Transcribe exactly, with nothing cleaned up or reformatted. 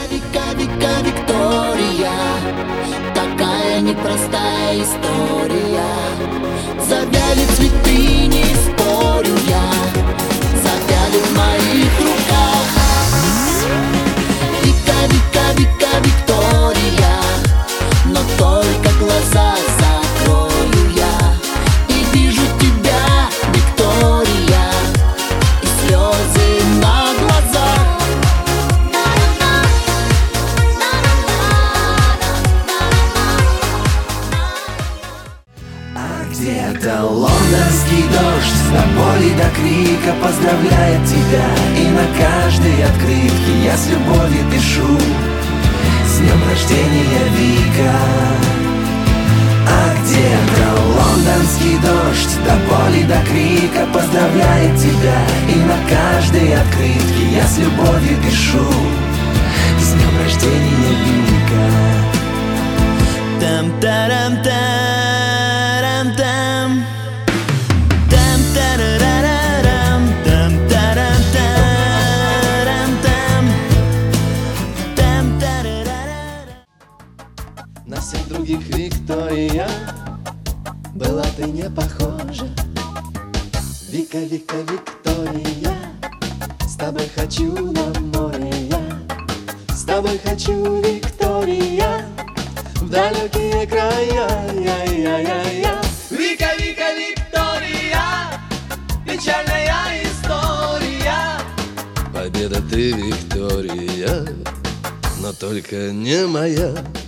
Вика, Вика, Виктория, такая непростая история. Завяли цветы, не спорю я, завяли в моих руках. Вика, Вика, Вика, Виктория, но только глаза закрою я и вижу тебя, Виктория, и слезы на глазах. Где-то лондонский дождь до боли, до крика поздравляет тебя, и на каждой открытке я с любовью пишу: с днем рождения, Вика. А где-то лондонский дождь до боли, до крика поздравляет тебя, и на каждой открытке я с любовью пишу: с днем рождения, Вика. Там-тарам-там. На всех других, Виктория, была ты не похожа. Вика, Вика, Виктория, с тобой хочу на море я. С тобой хочу, Виктория, в далекие края, я, я, я, я. Вика, Вика, Виктория, печальная история. Победа ты, Виктория, но только не моя.